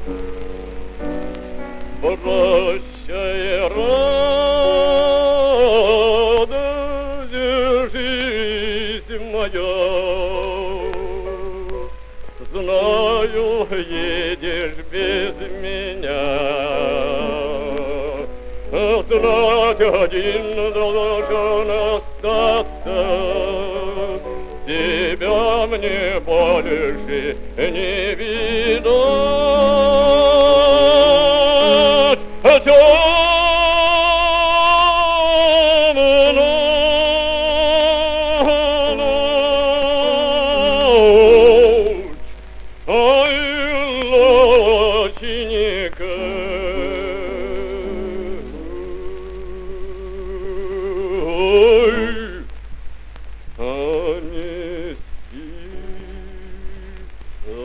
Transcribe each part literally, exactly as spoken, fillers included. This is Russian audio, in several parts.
Прощай, радость, жизнь моя, знаю, едешь без меня. Знать один должен остаться, тебя мне больше не видать. Темная ночь, ой, лучника, ой, а не спится.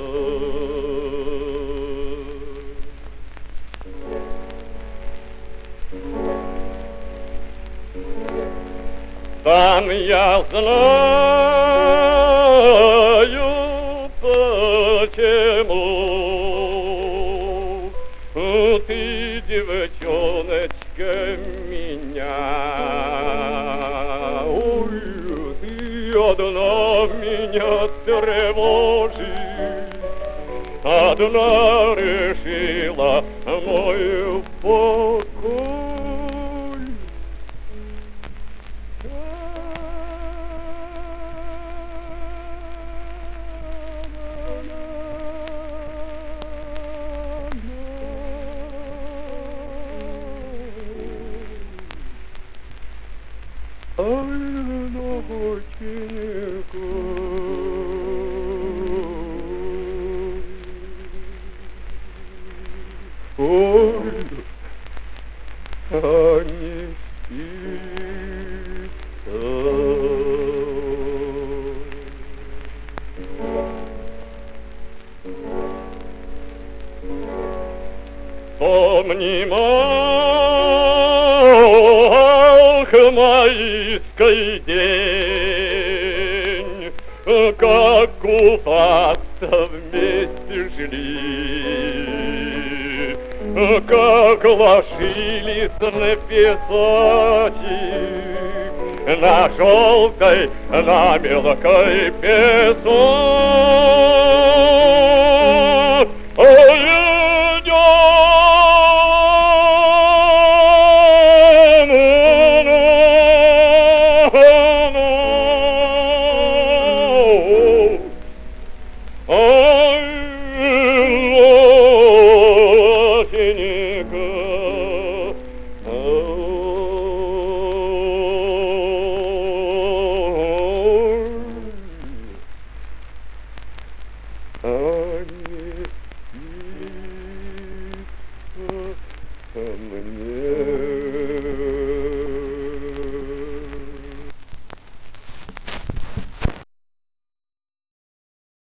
Сам я знаю, почему ты, девчоночка, меня, ой, ты одна меня тревожишь, одна решила мой покой. Ой, ночнику, ой, а не спится. Помни, майский день, как купаться вместе шли, как ложились на песочек, на желтой, на мелкой песок. Ой, Ой,